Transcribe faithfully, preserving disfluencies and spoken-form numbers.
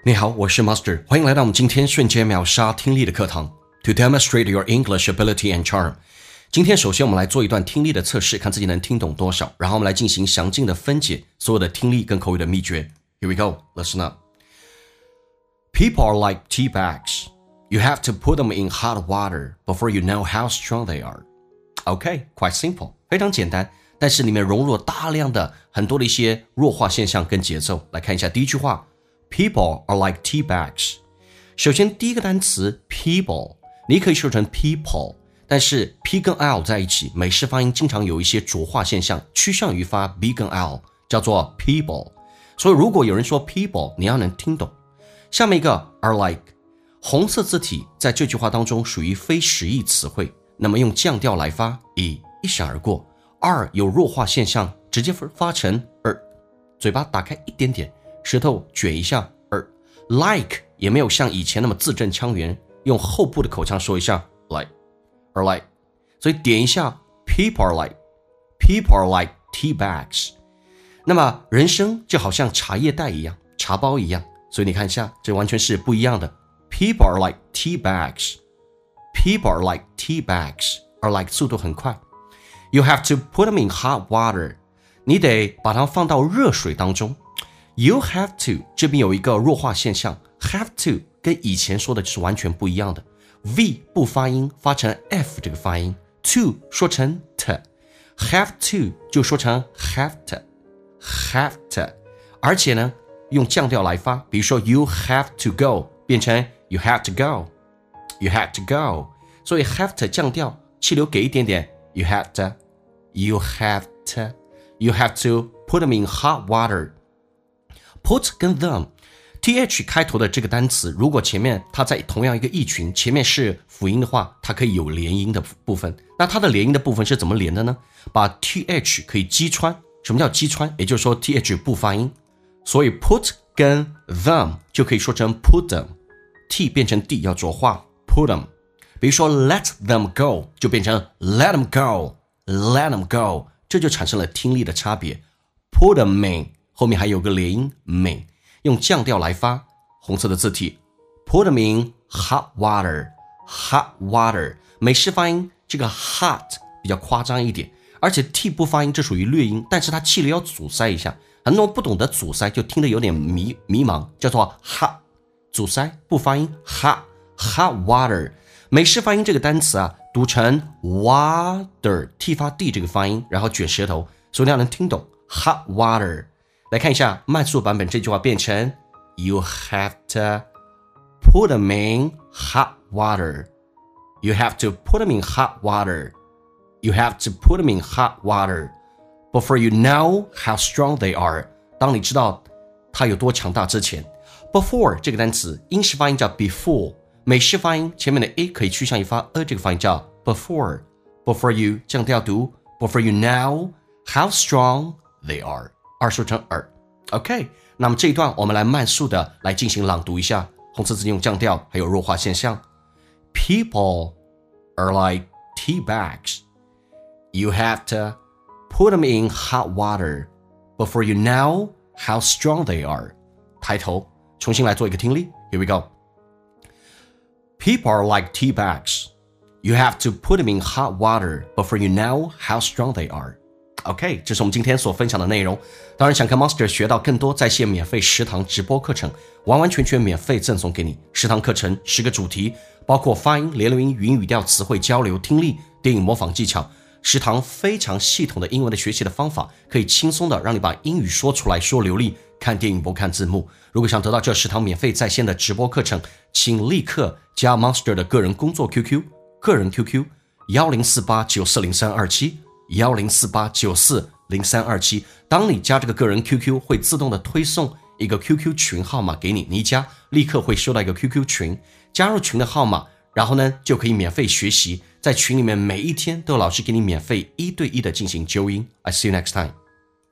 你好，我是 Master， 欢迎来到我们今天瞬间秒杀听力的课堂。To demonstrate your English ability and charm， 今天首先我们来做一段听力的测试，看自己能听懂多少，然后我们来进行详尽的分解所有的听力跟口语的秘诀。Here we go, listen up. People are like tea bags. You have to put them in hot water before you know how strong they are. Okay, quite simple， 非常简单，但是里面融入了大量的很多的一些弱化现象跟节奏。来看一下第一句话。People are like tea bags. 首先第一个单词 people 你可以说成 people， 但是 p 跟 l 在一起，美式发音经常有一些浊化现象，趋向于发 b 跟 l， 叫做 people。 所以如果有人说 people， 你要能听懂。下面一个 are like， 红色字体在这句话当中属于非实义词汇，那么用降调来发，以一闪而过。 are 有弱化现象，直接发成 er， 嘴巴打开一点点，舌头卷一下，而 like 也没有像以前那么字正腔圆，用后部的口腔说一下 like or like， 所以点一下 people are like people are like tea bags。 那么人生就好像茶叶袋一样，茶包一样，所以你看一下，这完全是不一样的。 people are like tea bags people are like tea bags are like 速度很快。 You have to put them in hot water， 你得把它放到热水当中。You have to 这边有一个弱化现象， have to 跟以前说的就是完全不一样的。 V 不发音，发成 F 这个发音， to 说成 t， have to 就说成 have to have to， 而且呢用降调来发，比如说 you have to go 变成 you have to go you have to go， 所以 have to 降调，气流给一点点， you have to you have to you have to put them in hot water。Put 跟 them th 开头的这个单词，如果前面它在同样一个意群，前面是辅音的话，它可以有连音的部分。那它的连音的部分是怎么连的呢？把 th 可以击穿。什么叫击穿？也就是说 th 不发音，所以 put 跟 them 就可以说成 put them， t 变成 d 要浊化 put them。 比如说 let them go 就变成 let them go let them go， 这就产生了听力的差别。 put them in后面还有个连音 min， 用降调来发，红色的字体 put them in hot water hot water， 美式发音这个 hot 比较夸张一点，而且 t 不发音，这属于劣音，但是它气流要阻塞一下，很多人不懂得阻塞就听得有点迷迷茫，叫做 hot 阻塞不发音 hot hot water。 美式发音这个单词啊读成 water， t 发 d 这个发音，然后卷舌头，所以你要能听懂 hot water。来看一下慢速版本，这句话变成 You have to put them in hot water You have to put them in hot water You have to put them in hot water Before you know how strong they are 当你知道它有多强大之前。 Before 这个单词英式发音叫 before， 美式发音前面的 a 可以趋向于发 a 这个发音叫 before Before you 降调读 Before you know how strong they are，二说成耳。 OK， 那么这一段我们来慢速的来进行朗读一下，红色字用降调还有弱化现象。 People are like tea bags. You have to put them in hot water before you know how strong they are. 抬头重新来做一个听力。 Here we go. People are like tea bags. You have to put them in hot water before you know how strong they are.OK， 这是我们今天所分享的内容。当然想跟 Monster 学到更多在线免费十堂直播课程，完完全全免费赠送给你。十堂课程十个主题，包括发音、连流音、语音语调、词汇交流、听力、电影模仿技巧，十堂非常系统的英文的学习的方法，可以轻松的让你把英语说出来，说流利，看电影不看字幕。如果想得到这十堂免费在线的直播课程，请立刻加 Monster 的个人工作 Q Q， 个人 Q Q 一零四八九四零三二七一零四八九四零三二七，当你加这个个人 Q Q 会自动的推送一个 Q Q 群号码给你，你一加立刻会收到一个 Q Q 群，加入群的号码，然后呢就可以免费学习，在群里面每一天都有老师给你免费一对一的进行纠音。I see you next time.